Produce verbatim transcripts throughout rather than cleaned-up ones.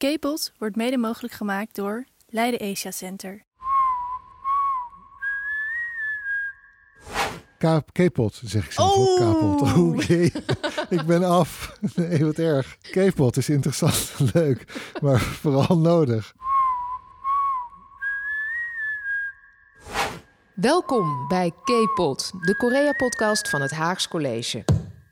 K-P O D wordt mede mogelijk gemaakt door Leiden Asia Center. K P O D, zeg ik zelf. Oh. K P O D. Oké, okay. Ik ben af. Nee, wat erg. K P O D is interessant en leuk, maar vooral nodig. Welkom bij K P O D, de Korea-podcast van het Haags College.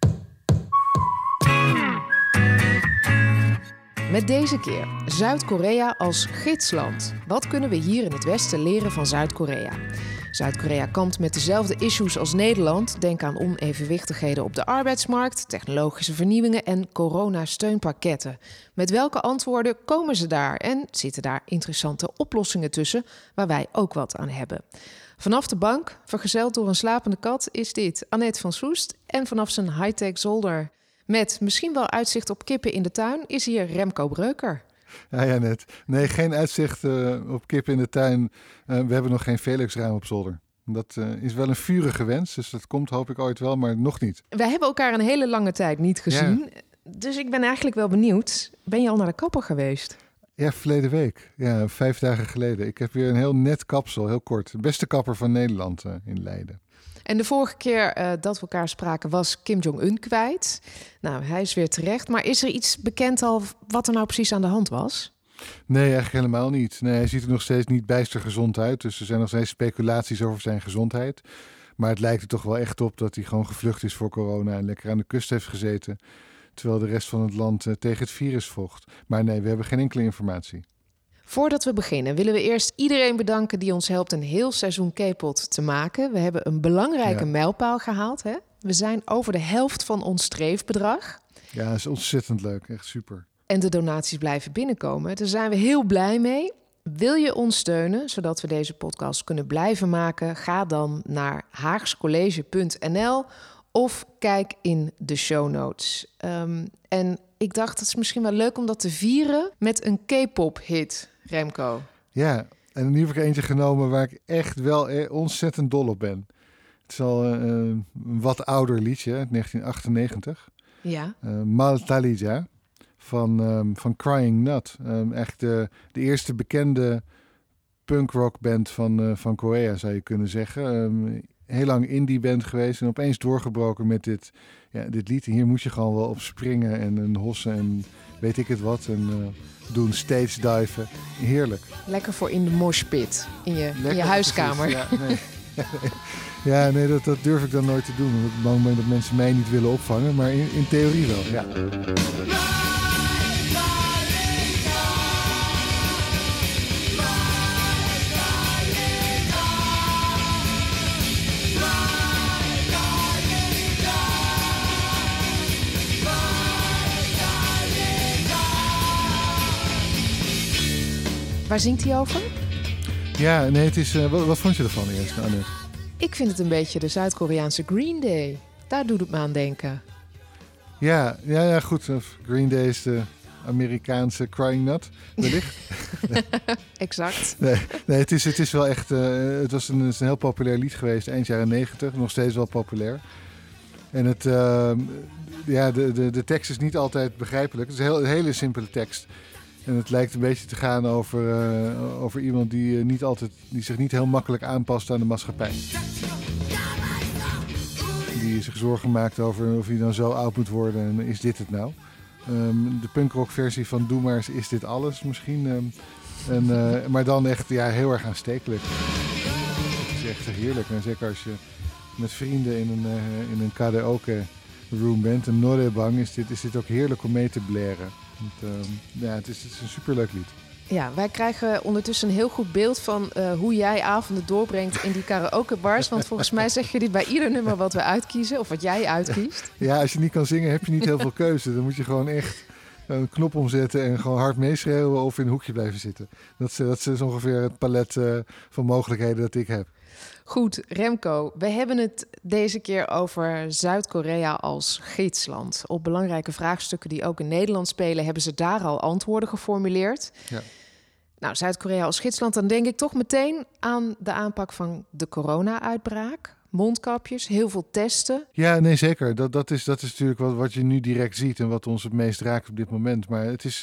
Met deze keer Zuid-Korea als gidsland. Wat kunnen we hier in het Westen leren van Zuid-Korea? Zuid-Korea kampt met dezelfde issues als Nederland. Denk aan onevenwichtigheden op de arbeidsmarkt, technologische vernieuwingen en coronasteunpakketten. Met welke antwoorden komen ze daar? En zitten daar interessante oplossingen tussen waar wij ook wat aan hebben? Vanaf de bank, vergezeld door een slapende kat, is dit Annette van Soest. En vanaf zijn high-tech zolder met misschien wel uitzicht op kippen in de tuin is hier Remco Breuker. Ja, ja, net. Nee, geen uitzicht uh, op kippen in de tuin. Uh, we hebben nog geen Velux-raam op zolder. Dat uh, is wel een vurige wens, dus dat komt hoop ik ooit wel, maar nog niet. Wij hebben elkaar een hele lange tijd niet gezien. Ja. Dus ik ben eigenlijk wel benieuwd. Ben je al naar de kapper geweest? Ja, verleden week. Ja, vijf dagen geleden. Ik heb weer een heel net kapsel, heel kort. De beste kapper van Nederland uh, in Leiden. En de vorige keer uh, dat we elkaar spraken was Kim Jong-un kwijt. Nou, hij is weer terecht. Maar is er iets bekend al wat er nou precies aan de hand was? Nee, eigenlijk helemaal niet. Nee, hij ziet er nog steeds niet bijster gezond uit. Dus er zijn nog steeds speculaties over zijn gezondheid. Maar het lijkt er toch wel echt op dat hij gewoon gevlucht is voor corona en lekker aan de kust heeft gezeten. Terwijl de rest van het land uh, tegen het virus vocht. Maar nee, we hebben geen enkele informatie. Voordat we beginnen willen we eerst iedereen bedanken die ons helpt een heel seizoen K P O D te maken. We hebben een belangrijke ja. mijlpaal gehaald. Hè? We zijn over de helft van ons streefbedrag. Ja, dat is ontzettend leuk. Echt super. En de donaties blijven binnenkomen. Daar zijn we heel blij mee. Wil je ons steunen, zodat we deze podcast kunnen blijven maken? Ga dan naar haagscollege punt n l of kijk in de show notes. Um, en ik dacht, het is misschien wel leuk om dat te vieren met een K-pop-hit, Remco. Ja, en nu heb ik eentje genomen waar ik echt wel ontzettend dol op ben. Het is al uh, een wat ouder liedje, uit negentien achtennegentig. Ja. Uh, Mal Talija van, um, van Crying Nut. Um, echt de, de eerste bekende punkrockband van, uh, van Korea, zou je kunnen zeggen. Um, heel lang indie band geweest en opeens doorgebroken met dit, ja, dit lied. En hier moet je gewoon wel op springen en, en hossen en weet ik het wat. En uh, doen, stage diven. Heerlijk. Lekker voor in de moshpit, in je, in je huiskamer. Ja, nee. ja, nee, dat, dat durf ik dan nooit te doen. Op het moment dat mensen mij niet willen opvangen, maar in, in theorie wel, ja. Waar zingt hij over? Ja, nee, het is... Uh, wat, wat vond je ervan eerst, Annette? Ik vind het een beetje de Zuid-Koreaanse Green Day. Daar doet het me aan denken. Ja, ja, ja, goed. Green Day is de Amerikaanse Crying Nut, wellicht. Exact. Nee, nee het, is, het is wel echt... Uh, het was een, het is een heel populair lied geweest, eind jaren negentig. Nog steeds wel populair. En het... Uh, ja, de, de, de tekst is niet altijd begrijpelijk. Het is een, heel, een hele simpele tekst. En het lijkt een beetje te gaan over, uh, over iemand die, uh, niet altijd, die zich niet heel makkelijk aanpast aan de maatschappij. Die zich zorgen maakt over of hij dan zo oud moet worden en is dit het nou? Um, de punkrockversie van Doe maar eens Is Dit Alles misschien. Um, en, uh, maar dan echt ja, heel erg aanstekelijk. Het is echt heerlijk. En zeker als je met vrienden in een, uh, in een karaoke room bent, een norebang, is dit, is dit ook heerlijk om mee te blaren. Het, uh, ja, het is, het is een superleuk lied. Ja, wij krijgen ondertussen een heel goed beeld van uh, hoe jij avonden doorbrengt in die karaokebars. Want volgens mij zeg je dit bij ieder nummer wat we uitkiezen, of wat jij uitkiest. Ja, als je niet kan zingen heb je niet heel veel keuze. Dan moet je gewoon echt een knop omzetten en gewoon hard meeschreeuwen of in een hoekje blijven zitten. Dat, dat is ongeveer het palet uh, van mogelijkheden dat ik heb. Goed, Remco, we hebben het deze keer over Zuid-Korea als gidsland. Op belangrijke vraagstukken die ook in Nederland spelen, hebben ze daar al antwoorden geformuleerd. Ja. Nou, Zuid-Korea als gidsland, dan denk ik toch meteen aan de aanpak van de corona-uitbraak. Mondkapjes, heel veel testen. Ja, nee, zeker. Dat, dat, is, dat is natuurlijk wat, wat je nu direct ziet en wat ons het meest raakt op dit moment. Maar het is, uh,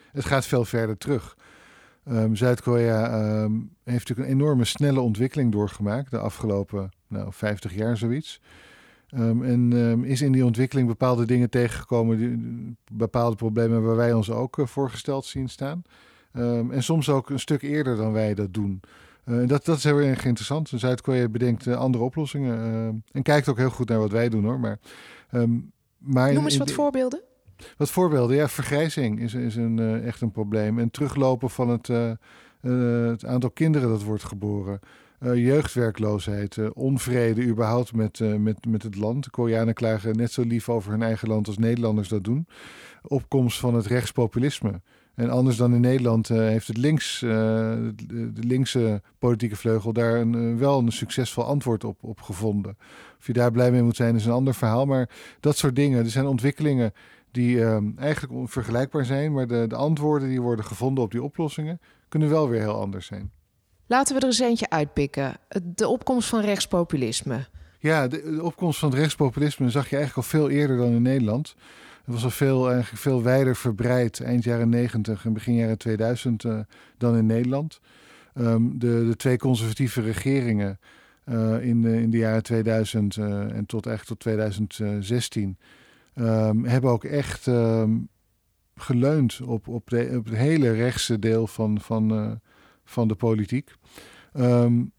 het gaat veel verder terug. Um, Zuid-Korea um, heeft natuurlijk een enorme snelle ontwikkeling doorgemaakt de afgelopen nou, vijftig jaar zoiets. Um, en um, is in die ontwikkeling bepaalde dingen tegengekomen, die, bepaalde problemen waar wij ons ook uh, voorgesteld zien staan. Um, en soms ook een stuk eerder dan wij dat doen. Uh, dat, dat is heel erg interessant. Zuid-Korea bedenkt uh, andere oplossingen uh, en kijkt ook heel goed naar wat wij doen hoor. Maar, um, maar Noem eens in, wat in, voorbeelden. Wat voorbeelden? Ja, vergrijzing is, is een, uh, echt een probleem. En teruglopen van het, uh, uh, het aantal kinderen dat wordt geboren. Uh, jeugdwerkloosheid, uh, onvrede überhaupt met, uh, met, met het land. De Koreanen klagen net zo lief over hun eigen land als Nederlanders dat doen. Opkomst van het rechtspopulisme. En anders dan in Nederland uh, heeft het links, uh, de, de linkse politieke vleugel daar een, uh, wel een succesvol antwoord op, op gevonden. Of je daar blij mee moet zijn is een ander verhaal. Maar dat soort dingen, er zijn ontwikkelingen die uh, eigenlijk onvergelijkbaar zijn. Maar de, de antwoorden die worden gevonden op die oplossingen kunnen wel weer heel anders zijn. Laten we er eens eentje uitpikken. De opkomst van rechtspopulisme. Ja, de, de opkomst van het rechtspopulisme zag je eigenlijk al veel eerder dan in Nederland. Het was al veel, eigenlijk veel wijder verbreid eind jaren negentig en begin jaren tweeduizend uh, dan in Nederland. Um, de, de twee conservatieve regeringen uh, in, de, in de jaren tweeduizend uh, en tot eigenlijk tot tweeduizend zestien um, hebben ook echt um, geleund op, op, de, op het hele rechtse deel van, van, uh, van de politiek. Um,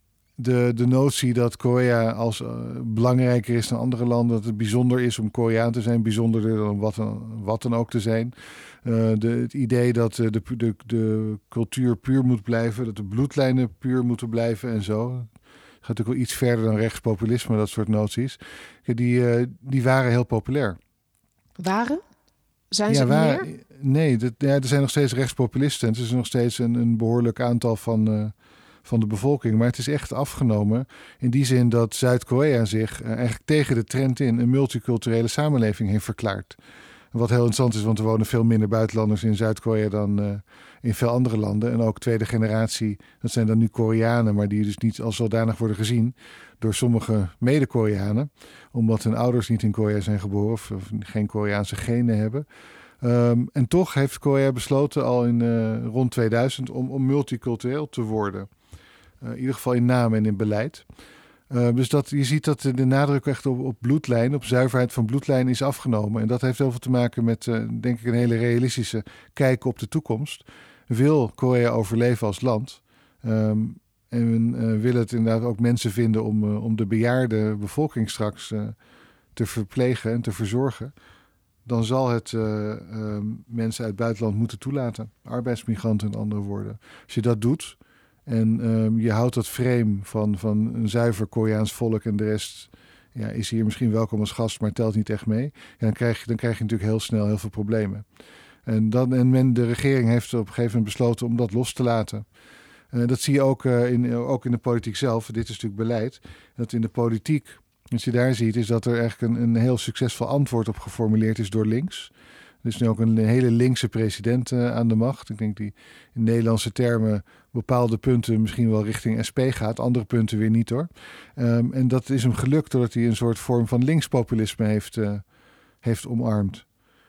De, de notie dat Korea als uh, belangrijker is dan andere landen, dat het bijzonder is om Koreaan te zijn, bijzonderder dan wat dan, wat dan ook te zijn. Uh, de, het idee dat uh, de, de, de cultuur puur moet blijven, dat de bloedlijnen puur moeten blijven en zo. Het gaat natuurlijk wel iets verder dan rechtspopulisme, dat soort noties. Die, uh, die waren heel populair. Waren? Zijn ze ja, niet waar, meer? Nee, dat, ja, er zijn nog steeds rechtspopulisten. Het is nog steeds een, een behoorlijk aantal van... Uh, van de bevolking. Maar het is echt afgenomen in die zin dat Zuid-Korea zich uh, eigenlijk tegen de trend in een multiculturele samenleving heeft verklaard. Wat heel interessant is, want er wonen veel minder buitenlanders in Zuid-Korea dan uh, in veel andere landen. En ook tweede generatie, dat zijn dan nu Koreanen, maar die dus niet als zodanig worden gezien door sommige mede-Koreanen, omdat hun ouders niet in Korea zijn geboren of, of geen Koreaanse genen hebben. Um, en toch heeft Korea besloten al in uh, rond tweeduizend om, om multicultureel te worden. Uh, in ieder geval in naam en in beleid. Uh, dus dat, je ziet dat de nadruk echt op, op bloedlijn, op zuiverheid van bloedlijn is afgenomen. En dat heeft heel veel te maken met, uh, denk ik, een hele realistische kijk op de toekomst. Wil Korea overleven als land? Um, en uh, wil het inderdaad ook mensen vinden om, uh, om de bejaarde bevolking straks uh, te verplegen en te verzorgen. Dan zal het uh, uh, mensen uit het buitenland moeten toelaten. Arbeidsmigranten in andere woorden. Als je dat doet en uh, je houdt dat frame van, van een zuiver Koreaans volk en de rest ja, is hier misschien welkom als gast, maar telt niet echt mee. Ja, dan, krijg je, dan krijg je natuurlijk heel snel heel veel problemen. En, dan, en men, de regering heeft op een gegeven moment besloten om dat los te laten. Uh, dat zie je ook, uh, in, ook in de politiek zelf. Dit is natuurlijk beleid. Dat in de politiek, wat je daar ziet, is dat er eigenlijk een, een heel succesvol antwoord op geformuleerd is door links. Er is nu ook een hele linkse president uh, aan de macht. Ik denk die in Nederlandse termen bepaalde punten misschien wel richting S P gaat. Andere punten weer niet hoor. Um, en dat is hem gelukt doordat hij een soort vorm van linkspopulisme heeft, uh, heeft omarmd.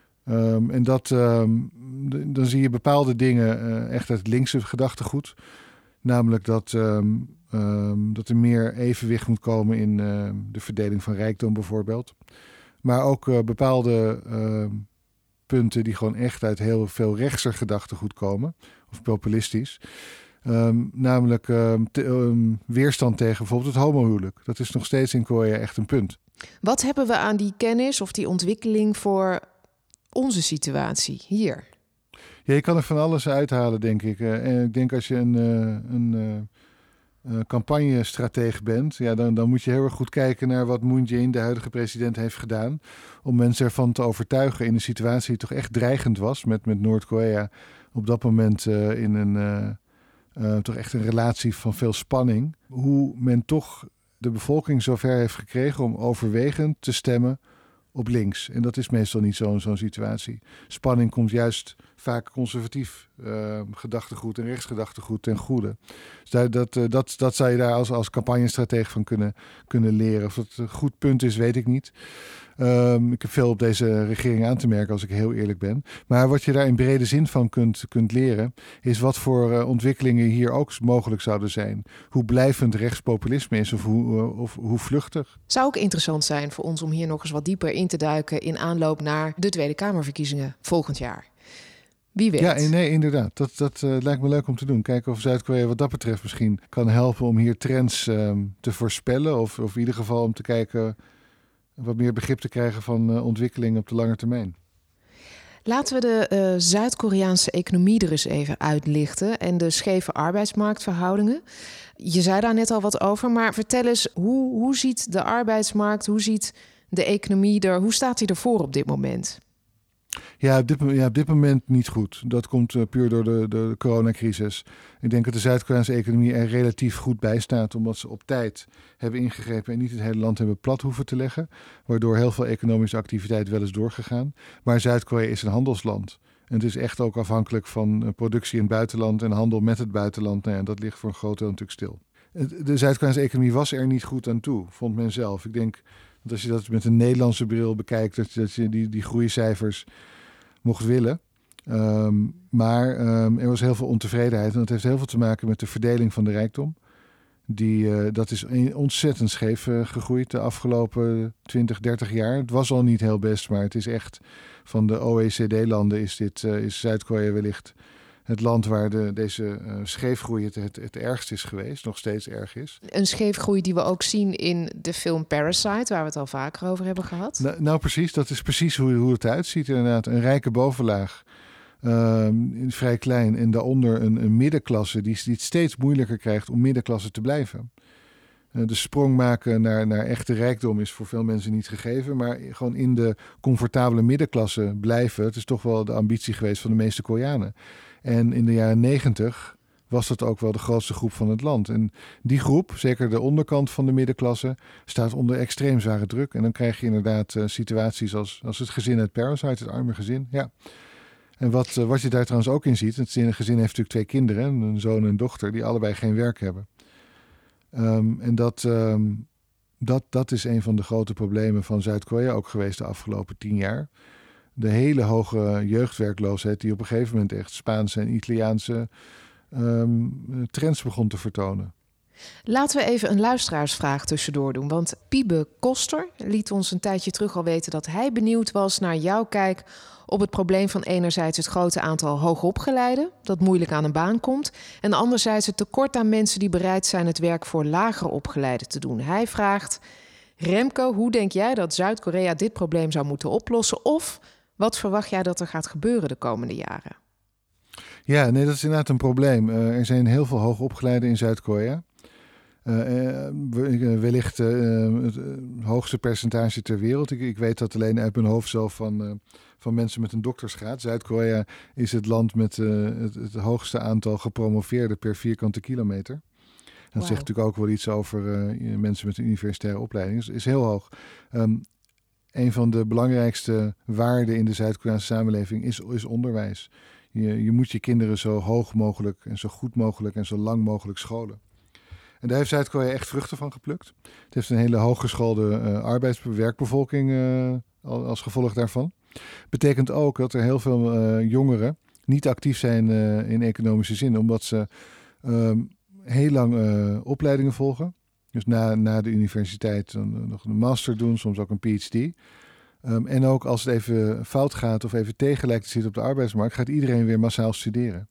Um, en dat, um, d- dan zie je bepaalde dingen uh, echt uit het linkse gedachtegoed. Namelijk dat, um, um, dat er meer evenwicht moet komen in uh, de verdeling van rijkdom bijvoorbeeld. Maar ook uh, bepaalde uh, punten die gewoon echt uit heel veel rechtser gedachtegoed komen. Of populistisch. Um, namelijk um, te, um, weerstand tegen bijvoorbeeld het homohuwelijk. Dat is nog steeds in Korea echt een punt. Wat hebben we aan die kennis of die ontwikkeling voor onze situatie hier? Ja, je kan er van alles uithalen, denk ik. Uh, en ik denk als je een, uh, een uh, uh, campagnestratege bent, ja, dan, dan moet je heel erg goed kijken naar wat Moon Jae-in, de huidige president, heeft gedaan. Om mensen ervan te overtuigen in een situatie die toch echt dreigend was met, met Noord-Korea. Op dat moment uh, in een uh, uh, toch echt een relatie van veel spanning. Hoe men toch de bevolking zover heeft gekregen om overwegend te stemmen op links. En dat is meestal niet zo in zo'n situatie. Spanning komt juist vaak conservatief uh, gedachtegoed en rechtsgedachtegoed ten goede. Dus dat, dat, uh, dat, dat zou je daar als, als campagnestratege van kunnen, kunnen leren. Of dat een goed punt is, weet ik niet. Um, ik heb veel op deze regering aan te merken, als ik heel eerlijk ben. Maar wat je daar in brede zin van kunt, kunt leren, is wat voor uh, ontwikkelingen hier ook mogelijk zouden zijn. Hoe blijvend rechtspopulisme is of hoe, uh, of hoe vluchtig. Zou ook interessant zijn voor ons om hier nog eens wat dieper in te duiken in aanloop naar de Tweede Kamerverkiezingen volgend jaar. Wie weet. Ja, nee, inderdaad. Dat, dat uh, lijkt me leuk om te doen. Kijken of Zuid-Korea wat dat betreft misschien kan helpen om hier trends um, te voorspellen. Of, of in ieder geval om te kijken, wat meer begrip te krijgen van uh, ontwikkelingen op de lange termijn. Laten we de uh, Zuid-Koreaanse economie er eens even uitlichten en de scheve arbeidsmarktverhoudingen. Je zei daar net al wat over, maar vertel eens, hoe, hoe ziet de arbeidsmarkt, hoe ziet de economie er, hoe staat die ervoor op dit moment? Ja, op dit, ja, op dit moment niet goed. Dat komt uh, puur door de, de coronacrisis. Ik denk dat de Zuid-Koreaanse economie er relatief goed bij staat, omdat ze op tijd hebben ingegrepen en niet het hele land hebben plat hoeven te leggen, waardoor heel veel economische activiteit wel is doorgegaan. Maar Zuid-Korea is een handelsland. En het is echt ook afhankelijk van uh, productie in het buitenland en handel met het buitenland. Nou ja, dat ligt voor een groot deel natuurlijk stil. De Zuid-Koreaanse economie was er niet goed aan toe, vond men zelf. Ik denk dat als je dat met een Nederlandse bril bekijkt, dat je, dat je die, die groeicijfers mocht willen. Um, maar um, er was heel veel ontevredenheid. En dat heeft heel veel te maken met de verdeling van de rijkdom. Die, uh, dat is ontzettend scheef uh, gegroeid de afgelopen twintig, dertig jaar. Het was al niet heel best, maar het is echt van de O E C D-landen is, dit, uh, is Zuid-Korea wellicht het land waar de, deze uh, scheefgroei het, het, het ergst is geweest, nog steeds erg is. Een scheefgroei die we ook zien in de film Parasite, waar we het al vaker over hebben gehad. Nou, nou precies, dat is precies hoe, hoe het eruit ziet inderdaad. Een rijke bovenlaag, um, vrij klein, en daaronder een, een middenklasse die, die het steeds moeilijker krijgt om middenklasse te blijven. Uh, de sprong maken naar, naar echte rijkdom is voor veel mensen niet gegeven, maar gewoon in de comfortabele middenklasse blijven, het is toch wel de ambitie geweest van de meeste Koreanen. En in de jaren negentig was dat ook wel de grootste groep van het land. En die groep, zeker de onderkant van de middenklasse, staat onder extreem zware druk. En dan krijg je inderdaad uh, situaties als, als het gezin uit Parasite, het arme gezin. Ja. En wat, uh, wat je daar trouwens ook in ziet, het gezin heeft natuurlijk twee kinderen, een zoon en een dochter, die allebei geen werk hebben. Um, en dat, um, dat, dat is een van de grote problemen van Zuid-Korea ook geweest de afgelopen tien jaar. De hele hoge jeugdwerkloosheid die op een gegeven moment echt Spaanse en Italiaanse um, trends begon te vertonen. Laten we even een luisteraarsvraag tussendoor doen. Want Piebe Koster liet ons een tijdje terug al weten dat hij benieuwd was naar jouw kijk op het probleem van enerzijds het grote aantal hoogopgeleiden dat moeilijk aan een baan komt, en anderzijds het tekort aan mensen die bereid zijn het werk voor lager opgeleiden te doen. Hij vraagt: Remco, hoe denk jij dat Zuid-Korea dit probleem zou moeten oplossen? Of wat verwacht jij dat er gaat gebeuren de komende jaren? Ja, nee, dat is inderdaad een probleem. Uh, er zijn heel veel hoogopgeleiden in Zuid-Korea. Uh, uh, wellicht uh, het hoogste percentage ter wereld. Ik, ik weet dat alleen uit mijn hoofd zo van, uh, van mensen met een doktersgraad. Zuid-Korea is het land met uh, het, het hoogste aantal gepromoveerden per vierkante kilometer. Dat wow. zegt natuurlijk ook wel iets over uh, mensen met een universitaire opleiding. Dat is, is heel hoog. Um, een van de belangrijkste waarden in de Zuid-Koreaanse samenleving is, is onderwijs. Je, je moet je kinderen zo hoog mogelijk en zo goed mogelijk en zo lang mogelijk scholen. En daar heeft Zuid-Korea echt vruchten van geplukt. Het heeft een hele hooggeschoolde uh, arbeidswerkbevolking uh, als gevolg daarvan. Betekent ook dat er heel veel uh, jongeren niet actief zijn uh, in economische zin, omdat ze uh, heel lang uh, opleidingen volgen. Dus na, na de universiteit dan, uh, nog een master doen, soms ook een P H D. Um, en ook als het even fout gaat of even tegen lijkt te zitten op de arbeidsmarkt, gaat iedereen weer massaal studeren.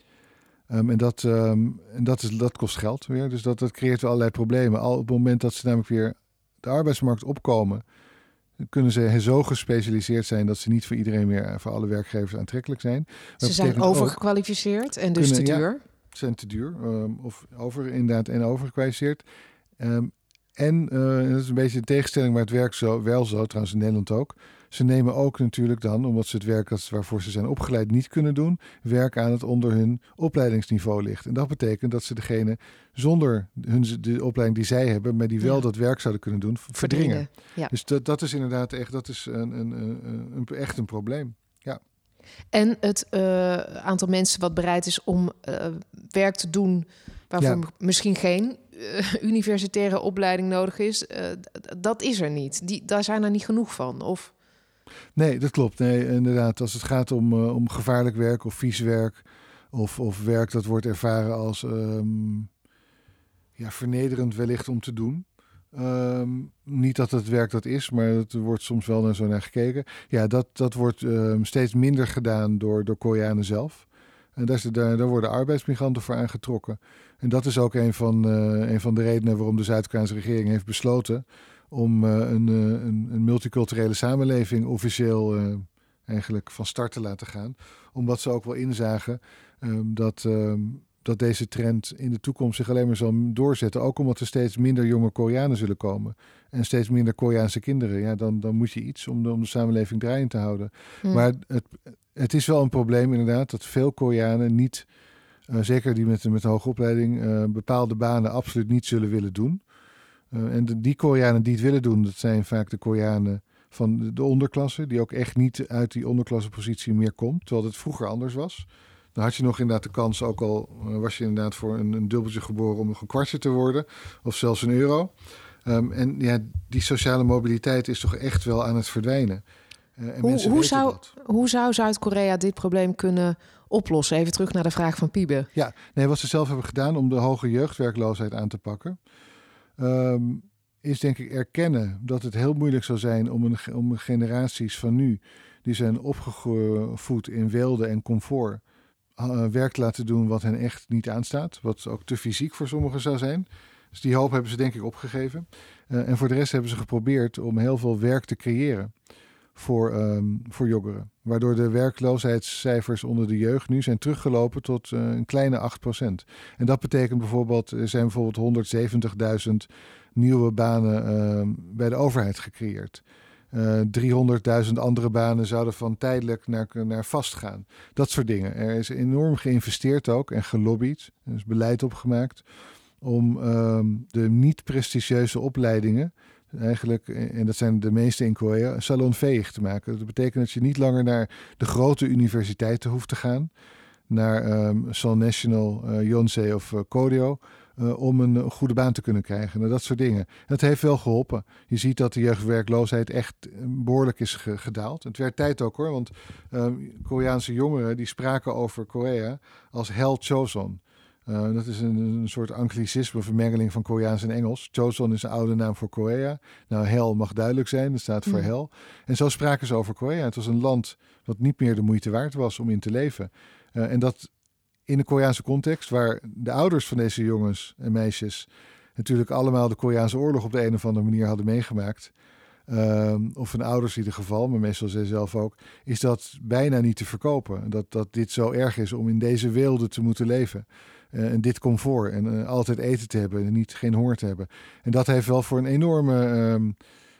Um, en dat, um, en dat, is, dat kost geld weer. Dus dat, dat creëert wel allerlei problemen. Al op het moment dat ze namelijk weer de arbeidsmarkt opkomen, kunnen ze zo gespecialiseerd zijn dat ze niet voor iedereen meer, voor alle werkgevers aantrekkelijk zijn. Dat ze zijn overgekwalificeerd en dus kunnen, te duur? Ja, ze zijn te duur. Um, of over inderdaad en overgekwalificeerd. Um, en uh, dat is een beetje een tegenstelling, maar het werkt zo, wel zo, trouwens in Nederland ook. Ze nemen ook natuurlijk dan, omdat ze het werk dat, waarvoor ze zijn opgeleid niet kunnen doen, werk aan het onder hun opleidingsniveau ligt. En dat betekent dat ze degene zonder hun, de opleiding die zij hebben, maar die wel ja. dat werk zouden kunnen doen, verdringen. Ja. Dus dat, dat is inderdaad echt, dat is een, een, een, een, echt een probleem. Ja. En het uh, aantal mensen wat bereid is om uh, werk te doen waarvoor ja. m- misschien geen uh, universitaire opleiding nodig is, uh, d- dat is er niet. Die, daar zijn er niet genoeg van, of? Nee, dat klopt. Nee, inderdaad. Als het gaat om, uh, om gevaarlijk werk of vies werk, of, of werk dat wordt ervaren als um, ja, vernederend wellicht om te doen. Um, niet dat het werk dat is, maar er wordt soms wel naar zo naar gekeken. Ja, dat, dat wordt um, steeds minder gedaan door, door Koreanen zelf. En daar, daar, daar worden arbeidsmigranten voor aangetrokken. En dat is ook een van, uh, een van de redenen waarom de Zuid-Koreaanse regering heeft besloten om uh, een, uh, een, een multiculturele samenleving officieel uh, eigenlijk van start te laten gaan. Omdat ze ook wel inzagen um, dat... Um, dat deze trend in de toekomst zich alleen maar zal doorzetten. Ook omdat er steeds minder jonge Koreanen zullen komen. En steeds minder Koreaanse kinderen. Ja, dan, dan moet je iets om de, om de samenleving draaiend te houden. Hmm. Maar het, het is wel een probleem inderdaad dat veel Koreanen niet, uh, zeker die met, met een hoge opleiding, uh, bepaalde banen absoluut niet zullen willen doen. Uh, en de, die Koreanen die het willen doen, dat zijn vaak de Koreanen van de, de onderklasse, die ook echt niet uit die onderklassepositie meer komt, terwijl het vroeger anders was. Dan had je nog inderdaad de kans, ook al was je inderdaad voor een, een dubbeltje geboren, om nog een kwartje te worden. Of zelfs een euro. Um, en ja, die sociale mobiliteit is toch echt wel aan het verdwijnen. Uh, en hoe, hoe, zou, hoe zou Zuid-Korea dit probleem kunnen oplossen? Even terug naar de vraag van Piebe. Ja, nee, wat ze zelf hebben gedaan om de hoge jeugdwerkloosheid aan te pakken, Um, is denk ik erkennen dat het heel moeilijk zou zijn om, een, om generaties van nu, die zijn opgevoed in weelde en comfort, Uh, werk laten doen wat hen echt niet aanstaat. Wat ook te fysiek voor sommigen zou zijn. Dus die hoop hebben ze denk ik opgegeven. Uh, en voor de rest hebben ze geprobeerd om heel veel werk te creëren voor, um, voor jongeren. Waardoor de werkloosheidscijfers onder de jeugd nu zijn teruggelopen tot uh, een kleine acht procent. En dat betekent bijvoorbeeld, er zijn bijvoorbeeld honderdzeventigduizend nieuwe banen uh, bij de overheid gecreëerd. Uh, driehonderdduizend andere banen zouden van tijdelijk naar, naar vast gaan. Dat soort dingen. Er is enorm geïnvesteerd ook en gelobbyd. Er is beleid opgemaakt om um, de niet-prestigieuze opleidingen, eigenlijk, en dat zijn de meeste in Korea, salonveeg te maken. Dat betekent dat je niet langer naar de grote universiteiten hoeft te gaan, naar um, Seoul National, uh, Yonsei of uh, Koryo, Uh, om een uh, goede baan te kunnen krijgen. Nou, dat soort dingen. Dat heeft wel geholpen. Je ziet dat de jeugdwerkloosheid echt uh, behoorlijk is ge- gedaald. Het werd tijd ook hoor, want uh, Koreaanse jongeren die spraken over Korea als Hell Choson. Uh, dat is een, een soort anglicisme, vermengeling van Koreaans en Engels. Choson is een oude naam voor Korea. Nou, Hell mag duidelijk zijn, dat staat voor mm. hel. En zo spraken ze over Korea. Het was een land wat niet meer de moeite waard was om in te leven. Uh, en dat in de Koreaanse context, waar de ouders van deze jongens en meisjes natuurlijk allemaal de Koreaanse oorlog op de een of andere manier hadden meegemaakt. Um, of hun ouders in ieder geval, maar meestal zij zelf ook, is dat bijna niet te verkopen. Dat, dat dit zo erg is om in deze weelde te moeten leven. Uh, en dit comfort en uh, altijd eten te hebben en niet, geen honger te hebben. En dat heeft wel voor een enorme, um,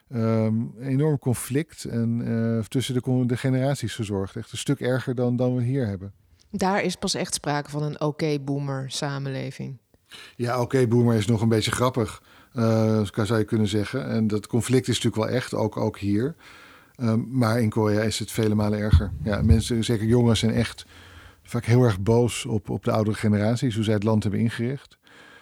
um, enorm conflict en, uh, tussen de, de generaties gezorgd. Echt een stuk erger dan, dan we hier hebben. Daar is pas echt sprake van een oké-boomer samenleving. Ja, oké-boomer is nog een beetje grappig, uh, zou je kunnen zeggen. En dat conflict is natuurlijk wel echt, ook, ook hier. Um, maar in Korea is het vele malen erger. Ja, mensen, zeker jongens, zijn echt vaak heel erg boos op, op de oudere generaties, hoe zij het land hebben ingericht.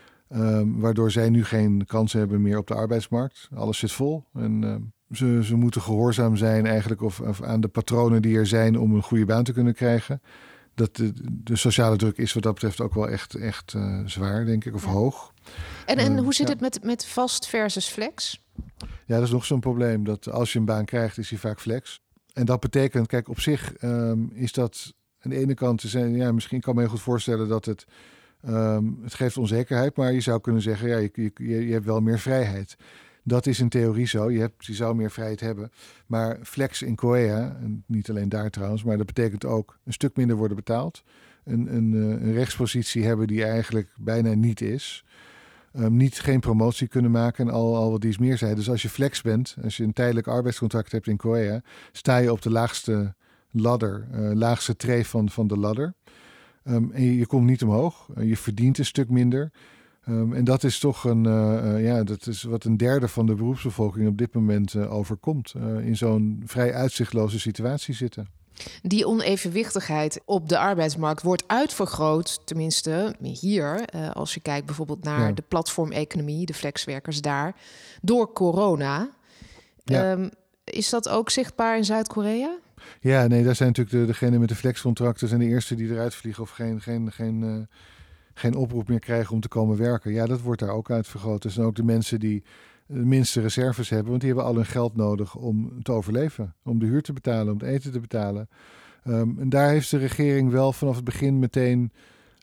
Um, waardoor zij nu geen kansen hebben meer op de arbeidsmarkt. Alles zit vol en uh, ze, ze moeten gehoorzaam zijn eigenlijk of, of aan de patronen die er zijn om een goede baan te kunnen krijgen. Dat de, de sociale druk is wat dat betreft ook wel echt, echt uh, zwaar, denk ik, of ja. hoog. En, en uh, hoe zit ja. het met, met vast versus flex? Ja, dat is nog zo'n probleem. Dat als je een baan krijgt, is hij vaak flex. En dat betekent, kijk, op zich um, is dat aan de ene kant, zijn, ja, misschien kan me heel goed voorstellen dat het, um, het geeft onzekerheid, maar je zou kunnen zeggen, ja, je, je, je hebt wel meer vrijheid. Dat is in theorie zo. Je, hebt, je zou meer vrijheid hebben. Maar flex in Korea, en niet alleen daar trouwens, maar dat betekent ook een stuk minder worden betaald. Een, een, een rechtspositie hebben die eigenlijk bijna niet is. Um, niet geen promotie kunnen maken en al, al wat die is meer zei. Dus als je flex bent, als je een tijdelijk arbeidscontract hebt in Korea, sta je op de laagste ladder, uh, laagste tree van, van de ladder. Um, en je, je komt niet omhoog. Uh, je verdient een stuk minder. Um, en dat is toch een, uh, uh, ja, dat is wat een derde van de beroepsbevolking op dit moment uh, overkomt. Uh, in zo'n vrij uitzichtloze situatie zitten. Die onevenwichtigheid op de arbeidsmarkt wordt uitvergroot, tenminste hier, uh, als je kijkt bijvoorbeeld naar ja. de platformeconomie, de flexwerkers daar, door corona. Ja. Um, is dat ook zichtbaar in Zuid-Korea? Ja, nee, daar zijn natuurlijk de, degenen met de flexcontracten zijn de eerste die eruit vliegen of geen, geen, geen, uh, geen oproep meer krijgen om te komen werken. Ja, dat wordt daar ook uitvergroot. Dat zijn ook de mensen die de minste reserves hebben, want die hebben al hun geld nodig om te overleven. Om de huur te betalen, om het eten te betalen. Um, en daar heeft de regering wel vanaf het begin meteen,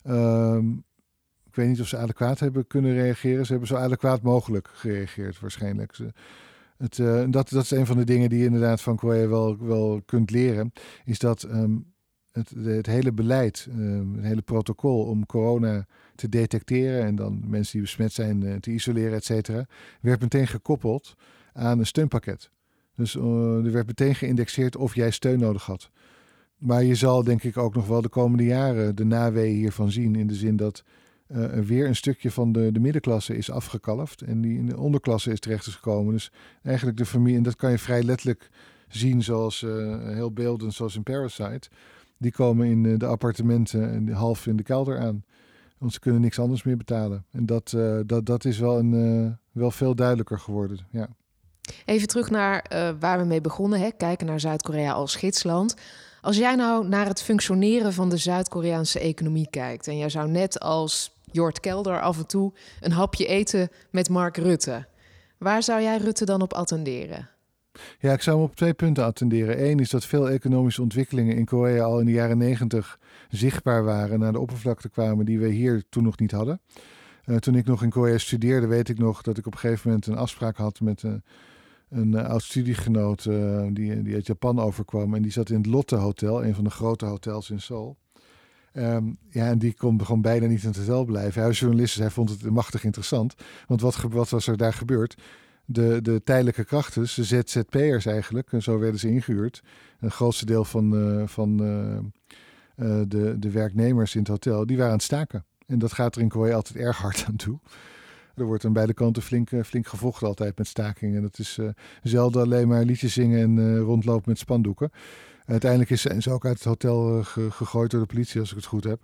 um, ik weet niet of ze adequaat hebben kunnen reageren. Ze hebben zo adequaat mogelijk gereageerd waarschijnlijk. Ze, het, uh, dat, dat is een van de dingen die je inderdaad van Korea wel, wel kunt leren, is dat um, het, het hele beleid, um, het hele protocol om corona te detecteren en dan mensen die besmet zijn uh, te isoleren, et cetera, werd meteen gekoppeld aan een steunpakket. Dus uh, er werd meteen geïndexeerd of jij steun nodig had. Maar je zal denk ik ook nog wel de komende jaren de naweeën hiervan zien, in de zin dat uh, er weer een stukje van de, de middenklasse is afgekalfd en die in de onderklasse is terecht is gekomen. Dus eigenlijk de familie, en dat kan je vrij letterlijk zien zoals uh, heel beeldend, zoals in Parasite, die komen in uh, de appartementen en half in de kelder aan. Want ze kunnen niks anders meer betalen. En dat, uh, dat, dat is wel, een, uh, wel veel duidelijker geworden. Ja. Even terug naar uh, waar we mee begonnen. Hè? Kijken naar Zuid-Korea als gidsland. Als jij nou naar het functioneren van de Zuid-Koreaanse economie kijkt, en jij zou net als Jort Kelder af en toe een hapje eten met Mark Rutte, waar zou jij Rutte dan op attenderen? Ja, ik zou hem op twee punten attenderen. Eén is dat veel economische ontwikkelingen in Korea al in de jaren negentig zichtbaar waren, naar de oppervlakte kwamen die we hier toen nog niet hadden. Uh, toen ik nog in Korea studeerde, weet ik nog dat ik op een gegeven moment een afspraak had met uh, een uh, oud studiegenoot uh, die, die uit Japan overkwam. En die zat in het Lotte Hotel, een van de grote hotels in Seoul. Um, ja, en die kon gewoon bijna niet in het hotel blijven. Hij was journalist, dus hij vond het machtig interessant. Want wat, wat was er daar gebeurd? De, de tijdelijke krachten, de Z Z P'ers eigenlijk, en zo werden ze ingehuurd. Een grootste deel van, uh, van uh, uh, de, de werknemers in het hotel, die waren aan het staken. En dat gaat er in Korea altijd erg hard aan toe. Er wordt aan beide kanten flink, flink gevochten altijd met stakingen. En dat is uh, zelden alleen maar liedjes zingen en uh, rondlopen met spandoeken. Uiteindelijk is, zijn ze ook uit het hotel uh, ge, gegooid door de politie, als ik het goed heb.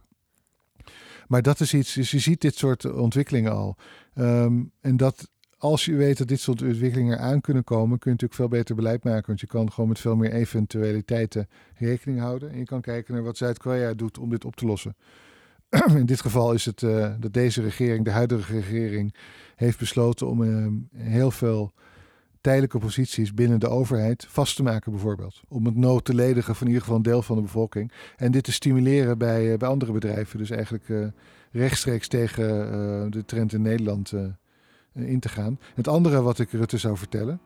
Maar dat is iets, dus je ziet dit soort ontwikkelingen al. Um, en dat, als je weet dat dit soort ontwikkelingen aan kunnen komen, kun je natuurlijk veel beter beleid maken. Want je kan gewoon met veel meer eventualiteiten rekening houden. En je kan kijken naar wat Zuid-Korea doet om dit op te lossen. In dit geval is het uh, dat deze regering, de huidige regering, heeft besloten om uh, heel veel tijdelijke posities binnen de overheid vast te maken bijvoorbeeld. Om het nood te ledigen van in ieder geval een deel van de bevolking. En dit te stimuleren bij, uh, bij andere bedrijven. Dus eigenlijk uh, rechtstreeks tegen uh, de trend in Nederland uh, uh, in te gaan. Het andere wat ik Rutte zou vertellen.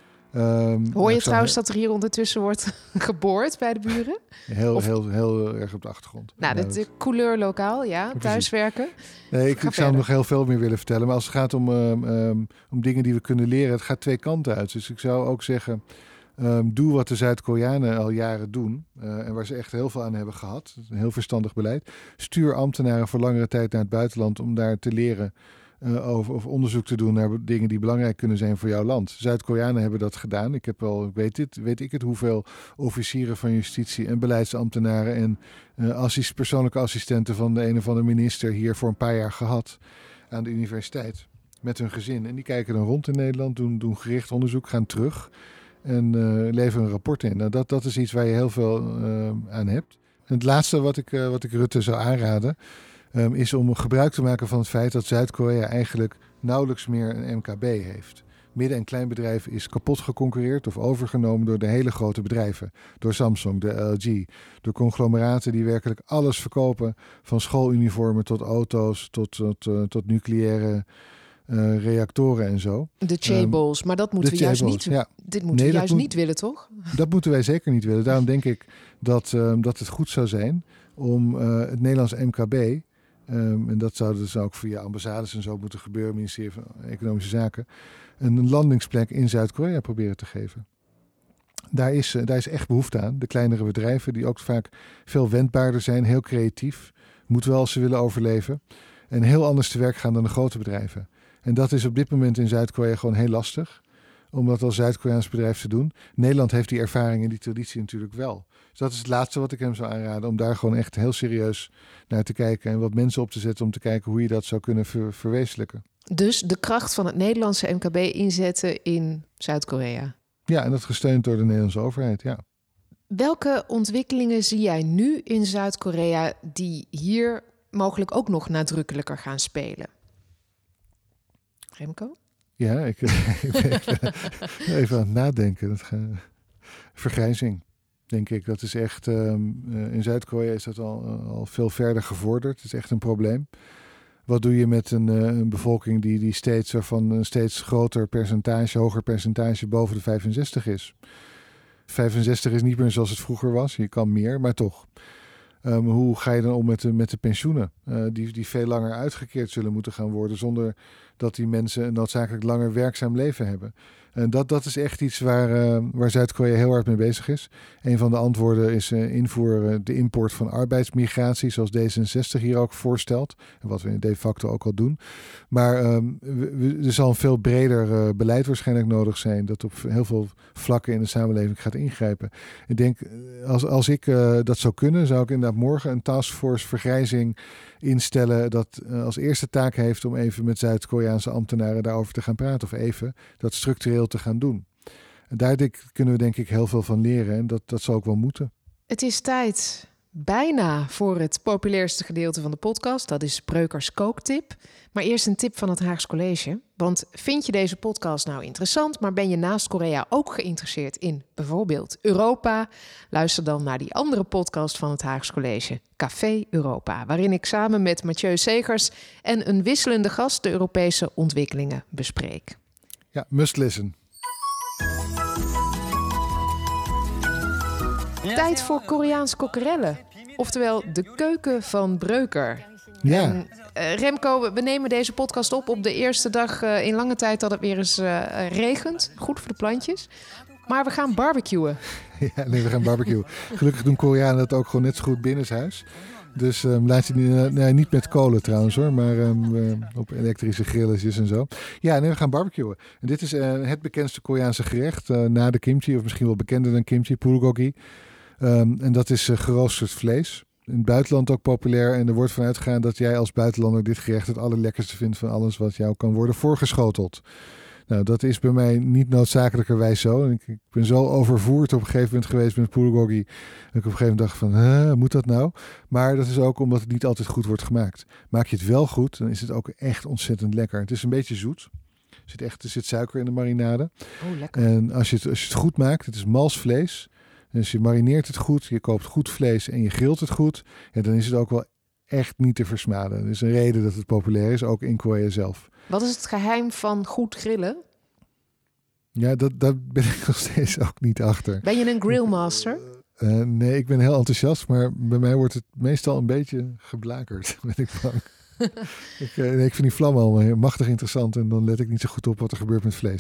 Um, Hoor je trouwens he- dat er hier ondertussen wordt geboord bij de buren? Heel, of... heel, heel erg op de achtergrond. Nou, de, de couleur lokaal, ja, thuiswerken. Nee, ik, ik zou nog heel veel meer willen vertellen. Maar als het gaat om, um, um, om dingen die we kunnen leren, het gaat twee kanten uit. Dus ik zou ook zeggen, um, doe wat de Zuid-Koreanen al jaren doen. Uh, en waar ze echt heel veel aan hebben gehad. Een heel verstandig beleid. Stuur ambtenaren voor langere tijd naar het buitenland om daar te leren. Uh, over, of onderzoek te doen naar dingen die belangrijk kunnen zijn voor jouw land. Zuid-Koreanen hebben dat gedaan. Ik heb al, weet, dit, weet ik het, hoeveel officieren van justitie en beleidsambtenaren en uh, assist, persoonlijke assistenten van de een of andere minister hier voor een paar jaar gehad aan de universiteit met hun gezin. En die kijken dan rond in Nederland, doen, doen gericht onderzoek, gaan terug en uh, leveren een rapport in. Nou, dat, dat is iets waar je heel veel uh, aan hebt. En het laatste wat ik, uh, wat ik Rutte zou aanraden, Um, is om gebruik te maken van het feit dat Zuid-Korea eigenlijk nauwelijks meer een M K B heeft. Midden- en kleinbedrijf is kapot geconcurreerd of overgenomen door de hele grote bedrijven. Door Samsung, de L G, door conglomeraten die werkelijk alles verkopen. Van schooluniformen tot auto's, tot, tot, uh, tot nucleaire uh, reactoren en zo. De chaebols, um, maar dat moeten we juist niet, ja. dit moeten nee, we juist moet, niet willen, toch? Dat moeten wij zeker niet willen. Daarom denk ik dat, um, dat het goed zou zijn om uh, het Nederlands M K B... Um, en dat zou dus ook via ambassades en zo moeten gebeuren, ministerie van Economische Zaken, een landingsplek in Zuid-Korea proberen te geven. Daar is, uh, daar is echt behoefte aan. De kleinere bedrijven, die ook vaak veel wendbaarder zijn, heel creatief, moeten wel als ze willen overleven. En heel anders te werk gaan dan de grote bedrijven. En dat is op dit moment in Zuid-Korea gewoon heel lastig. om dat als Zuid-Koreaans bedrijf te doen. Nederland heeft die ervaring en die traditie natuurlijk wel. Dus dat is het laatste wat ik hem zou aanraden. Om daar gewoon echt heel serieus naar te kijken. En wat mensen op te zetten om te kijken hoe je dat zou kunnen ver- verwezenlijken. Dus de kracht van het Nederlandse M K B inzetten in Zuid-Korea. Ja, en dat gesteund door de Nederlandse overheid, ja. Welke ontwikkelingen zie jij nu in Zuid-Korea die hier mogelijk ook nog nadrukkelijker gaan spelen? Remco? Ja, ik, ik ben even aan het nadenken. Dat ga, vergrijzing, denk ik. Dat is echt, um, uh, in Zuid-Korea is dat al, uh, al veel verder gevorderd. Het is echt een probleem. Wat doe je met een, uh, een bevolking die, die steeds van een steeds groter percentage, hoger percentage boven de vijfenzestig is? vijfenzestig is niet meer zoals het vroeger was. Je kan meer, maar toch. Um, hoe ga je dan om met de, met de pensioenen? Uh, die, die veel langer uitgekeerd zullen moeten gaan worden, zonder dat die mensen een noodzakelijk langer werkzaam leven hebben. En dat, dat is echt iets waar, uh, waar Zuid-Korea heel hard mee bezig is. Een van de antwoorden is uh, invoeren de import van arbeidsmigratie, zoals D zesenzestig hier ook voorstelt. En wat we de facto ook al doen. Maar um, we, we, er zal een veel breder uh, beleid waarschijnlijk nodig zijn, dat op heel veel vlakken in de samenleving gaat ingrijpen. Ik denk, als, als ik uh, dat zou kunnen, zou ik inderdaad morgen een taskforce vergrijzing instellen dat uh, als eerste taak heeft om even met Zuid-Koreaanse ambtenaren daarover te gaan praten. Of even dat structureel te gaan doen. En daar denk, kunnen we denk ik heel veel van leren. En dat, dat zal ook wel moeten. Het is tijd bijna voor het populairste gedeelte van de podcast. Dat is Breukers kooktip. Maar eerst een tip van het Haags College. Want vind je deze podcast nou interessant, maar ben je naast Korea ook geïnteresseerd in bijvoorbeeld Europa? Luister dan naar die andere podcast van het Haags College, Café Europa, waarin ik samen met Mathieu Segers en een wisselende gast de Europese ontwikkelingen bespreek. Ja, must listen. Tijd voor Koreaans kokkerellen, oftewel de keuken van Breuker. Ja. En, uh, Remco, we nemen deze podcast op op de eerste dag uh, in lange tijd dat het weer eens uh, regent. Goed voor de plantjes. Maar we gaan barbecuen. Ja, nee, we gaan barbecuen. Gelukkig doen Koreanen dat ook gewoon net zo goed binnenshuis. Dus um, laat je uh, nee, niet met kolen trouwens hoor, maar um, uh, op elektrische grilletjes en zo. Ja, nee, we gaan barbecuen. En dit is uh, het bekendste Koreaanse gerecht uh, na de kimchi, of misschien wel bekender dan kimchi, bulgogi. Um, en dat is uh, geroosterd vlees. In het buitenland ook populair. En er wordt vanuit gegaan dat jij als buitenlander dit gerecht het allerlekkerste vindt van alles wat jou kan worden voorgeschoteld. Nou, dat is bij mij niet noodzakelijkerwijs zo. Ik, ik ben zo overvoerd op een gegeven moment geweest met bulgogi. Dat ik op een gegeven moment dacht van, huh, moet dat nou? Maar dat is ook omdat het niet altijd goed wordt gemaakt. Maak je het wel goed, dan is het ook echt ontzettend lekker. Het is een beetje zoet. Er zit, echt, er zit suiker in de marinade. Oh, lekker. En als je, het, als je het goed maakt, het is mals vlees. Dus je marineert het goed, je koopt goed vlees en je grilt het goed. Ja, dan is het ook wel echt niet te versmaden. Er is een reden dat het populair is, ook in Korea zelf. Wat is het geheim van goed grillen? Ja, dat, daar ben ik nog steeds ook niet achter. Ben je een grillmaster? Uh, nee, ik ben heel enthousiast, maar bij mij wordt het meestal een beetje geblakerd, ben ik bang. ik, uh, nee, ik vind die vlammen allemaal machtig interessant en dan let ik niet zo goed op wat er gebeurt met vlees.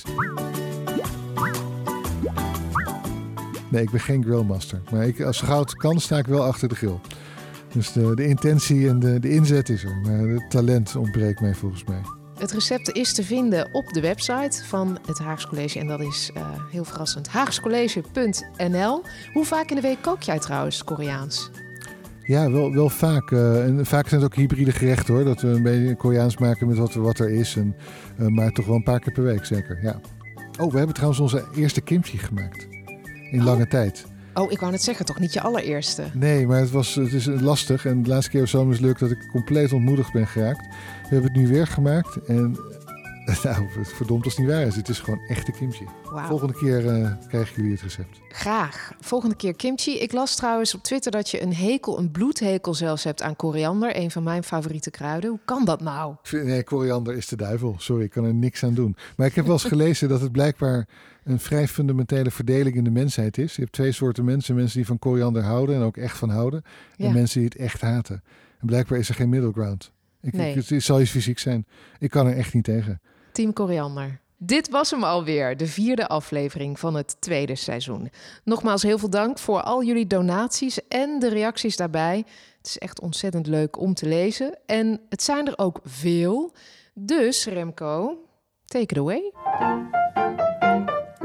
Nee, ik ben geen grillmaster. Maar ik, als gauw het kan, sta ik wel achter de grill. Dus de, de intentie en de, de inzet is er. Maar het talent ontbreekt mij volgens mij. Het recept is te vinden op de website van het Haags College. En dat is uh, heel verrassend. haagscollege punt n l. Hoe vaak in de week kook jij trouwens Koreaans? Ja, wel, wel vaak. Uh, en vaak zijn het ook hybride gerechten hoor. Dat we een beetje Koreaans maken met wat, wat er is. En, uh, maar toch wel een paar keer per week zeker. Ja. Oh, we hebben trouwens onze eerste kimchi gemaakt. In lange oh. tijd. Oh, ik wou net zeggen, toch niet je allereerste? Nee, maar het, was, het is lastig. En de laatste keer was zo mislukt dat ik compleet ontmoedigd ben geraakt. We hebben het nu weer gemaakt. En nou, het verdomd als het niet waar is. Het is gewoon echte kimchi. Wow. Volgende keer uh, krijgen jullie het recept. Graag. Volgende keer kimchi. Ik las trouwens op Twitter dat je een hekel, een bloedhekel zelfs hebt aan koriander. Een van mijn favoriete kruiden. Hoe kan dat nou? Nee, koriander is de duivel. Sorry, ik kan er niks aan doen. Maar ik heb wel eens gelezen dat het blijkbaar een vrij fundamentele verdeling in de mensheid is. Je hebt twee soorten mensen. Mensen die van koriander houden en ook echt van houden. En ja. mensen die het echt haten. En blijkbaar is er geen middle ground. Ik, nee. ik, het zal iets fysiek zijn. Ik kan er echt niet tegen. Team koriander. Dit was hem alweer, de vierde aflevering van het tweede seizoen. Nogmaals heel veel dank voor al jullie donaties en de reacties daarbij. Het is echt ontzettend leuk om te lezen. En het zijn er ook veel. Dus Remco, take it away.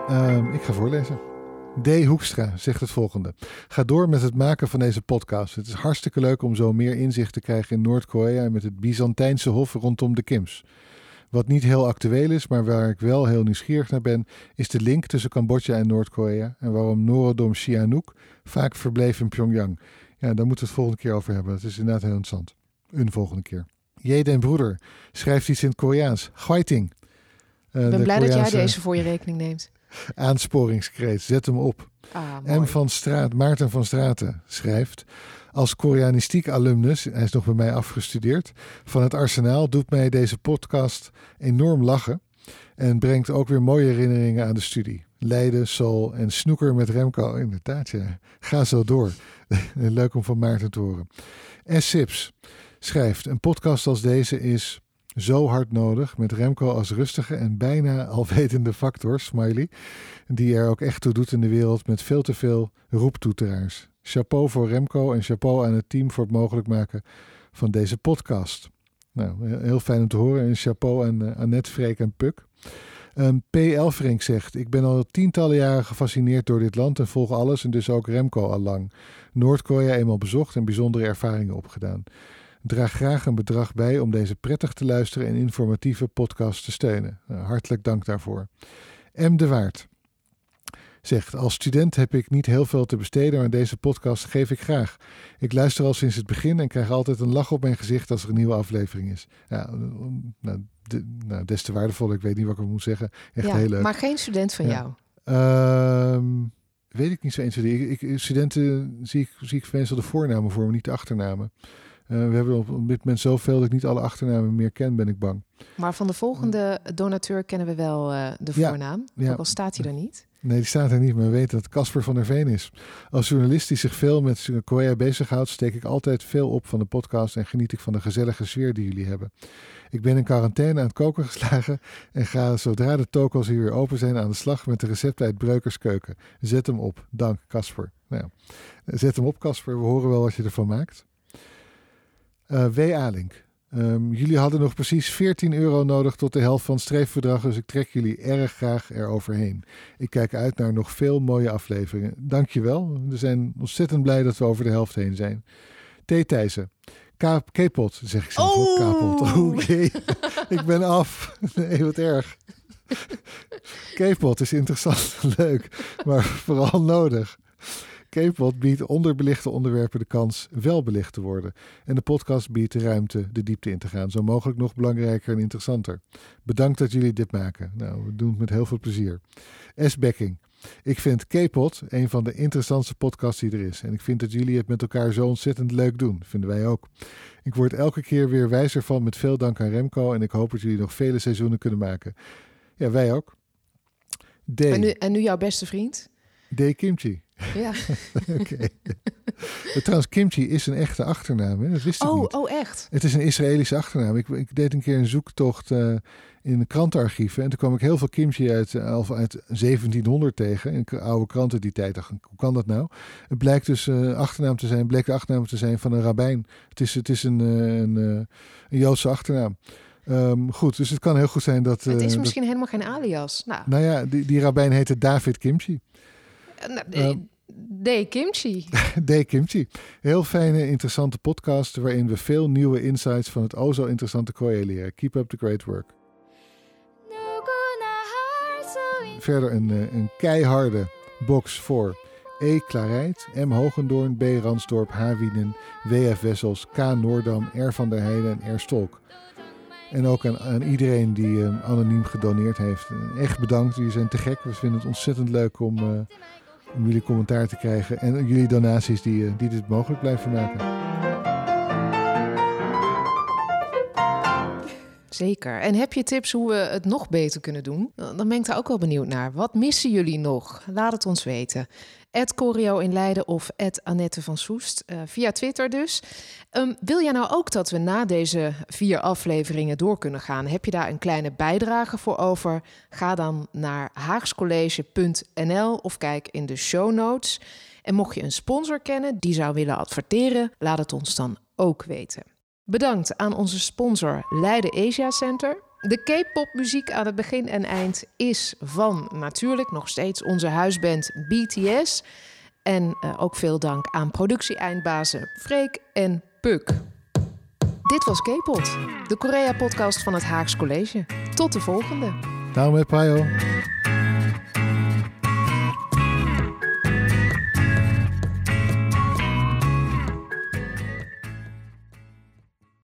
Um, ik ga voorlezen. D. Hoekstra zegt het volgende. Ga door met het maken van deze podcast. Het is hartstikke leuk om zo meer inzicht te krijgen in Noord-Korea en met het Byzantijnse hof rondom de Kims. Wat niet heel actueel is, maar waar ik wel heel nieuwsgierig naar ben, is de link tussen Cambodja en Noord-Korea en waarom Norodom Sihanouk vaak verbleef in Pyongyang. Ja, daar moeten we het volgende keer over hebben. Dat is inderdaad heel interessant. Een volgende keer. J. den Broeder schrijft iets in het Koreaans. Gwaiting. Uh, ik ben blij dat jij deze voor je rekening neemt. Aansporingskreet, zet hem op. Ah, M. van Straat, Maarten van Straten schrijft... Als Koreanistiek alumnus, hij is nog bij mij afgestudeerd, van het Arsenaal doet mij deze podcast enorm lachen en brengt ook weer mooie herinneringen aan de studie. Leiden, Seoul en snoeker met Remco. Inderdaad, ja. Ga zo door. Leuk om van Maarten te horen. S. Sips schrijft, een podcast als deze is zo hard nodig, met Remco als rustige en bijna alwetende factor, smiley, die er ook echt toe doet in de wereld met veel te veel roeptoeteraars. Chapeau voor Remco en chapeau aan het team voor het mogelijk maken van deze podcast. Nou, heel fijn om te horen. En chapeau aan uh, Annette, Freek en Puk. Um, P. Elverink zegt, ik ben al tientallen jaren gefascineerd door dit land en volg alles en dus ook Remco al lang. Noord-Korea eenmaal bezocht en bijzondere ervaringen opgedaan. Draag graag een bedrag bij om deze prettig te luisteren en informatieve podcast te steunen. Nou, hartelijk dank daarvoor. M. de Waard zegt, als student heb ik niet heel veel te besteden, maar deze podcast geef ik graag. Ik luister al sinds het begin en krijg altijd een lach op mijn gezicht als er een nieuwe aflevering is. Ja, nou, de, nou des te waardevol, ik weet niet wat ik moet zeggen. Echt ja, heel leuk. Maar geen student van ja. jou? Uh, weet ik niet zo eens. Ik, ik, studenten zie ik, zie ik meestal de voornamen voor me, niet de achternamen. Uh, we hebben op dit moment zoveel dat ik niet alle achternamen meer ken, ben ik bang. Maar van de volgende donateur kennen we wel uh, de voornaam. Ja, ook al staat hij er niet. Nee, die staat er niet, maar we weten dat Casper van der Veen is. Als journalist die zich veel met Korea bezighoudt, steek ik altijd veel op van de podcast en geniet ik van de gezellige sfeer die jullie hebben. Ik ben in quarantaine aan het koken geslagen en ga zodra de toko's hier weer open zijn aan de slag met de recepten uit Breukers Keuken. Zet hem op. Dank, Casper. Nou, zet hem op, Casper. We horen wel wat je ervan maakt. Uh, W. Alink. Um, jullie hadden nog precies veertien euro nodig tot de helft van het streefbedrag, dus ik trek jullie erg graag eroverheen. Ik kijk uit naar nog veel mooie afleveringen. Dankjewel. We zijn ontzettend blij dat we over de helft heen zijn. T. Thijssen. K-pot, zeg ik zelf ook. K-pot. Oké, okay. Ik ben af. Nee, wat erg. K-pot is interessant en leuk, maar vooral nodig. K-pot biedt onderbelichte onderwerpen de kans wel belicht te worden. En de podcast biedt de ruimte de diepte in te gaan. Zo mogelijk nog belangrijker en interessanter. Bedankt dat jullie dit maken. Nou, we doen het met heel veel plezier. S. Becking. Ik vind K-pot een van de interessantste podcasts die er is. En ik vind dat jullie het met elkaar zo ontzettend leuk doen. Vinden wij ook. Ik word elke keer weer wijzer van met veel dank aan Remco. En ik hoop dat jullie nog vele seizoenen kunnen maken. Ja, wij ook. D. En nu, en nu jouw beste vriend? D. Kimchi. Ja. Oké. Okay. Trouwens, Kimchi is een echte achternaam. Hè? Dat wist ik oh, niet. Oh, echt? Het is een Israëlische achternaam. Ik, ik deed een keer een zoektocht uh, in de krantenarchieven. En toen kwam ik heel veel kimchi uit, uh, uit zeventienhonderd tegen. In oude kranten die tijd. Dacht, hoe kan dat nou? Het blijkt dus uh, achternaam te zijn. Bleek de achternaam te zijn van een rabbijn. Het is, het is een, uh, een, uh, een Joodse achternaam. Um, goed, dus het kan heel goed zijn dat... Uh, het is misschien dat, helemaal geen alias. Nou, nou ja, die, die rabbijn heette David Kimchi. Uh, D. Kimchi. D. Kimchi. Heel fijne, interessante podcast waarin we veel nieuwe insights van het o zo interessante Korea leren. Keep up the great work. Verder een, een keiharde box voor E. Klarijt, M. Hogendoorn, B. Ransdorp, H. Wienen, W F Wessels, K. Noordam, R. van der Heijden en R. Stolk. En ook aan, aan iedereen die uh, anoniem gedoneerd heeft. Echt bedankt, jullie zijn te gek. We vinden het ontzettend leuk om... Uh, om jullie commentaar te krijgen en jullie donaties die, die dit mogelijk blijven maken. Zeker. En heb je tips hoe we het nog beter kunnen doen? Dan ben ik daar ook wel benieuwd naar. Wat missen jullie nog? Laat het ons weten. at Choreo in Leiden of at Annette van Soest. Uh, via Twitter dus. Um, wil jij nou ook dat we na deze vier afleveringen door kunnen gaan? Heb je daar een kleine bijdrage voor over? Ga dan naar haagscollege punt n l of kijk in de show notes. En mocht je een sponsor kennen die zou willen adverteren, laat het ons dan ook weten. Bedankt aan onze sponsor Leiden Asia Center. De K-pop muziek aan het begin en eind is van natuurlijk nog steeds onze huisband B T S. En uh, ook veel dank aan productie-eindbazen Freek en Puk. Dit was K-Pod, de Korea-podcast van het Haags College. Tot de volgende. Nou met Payo.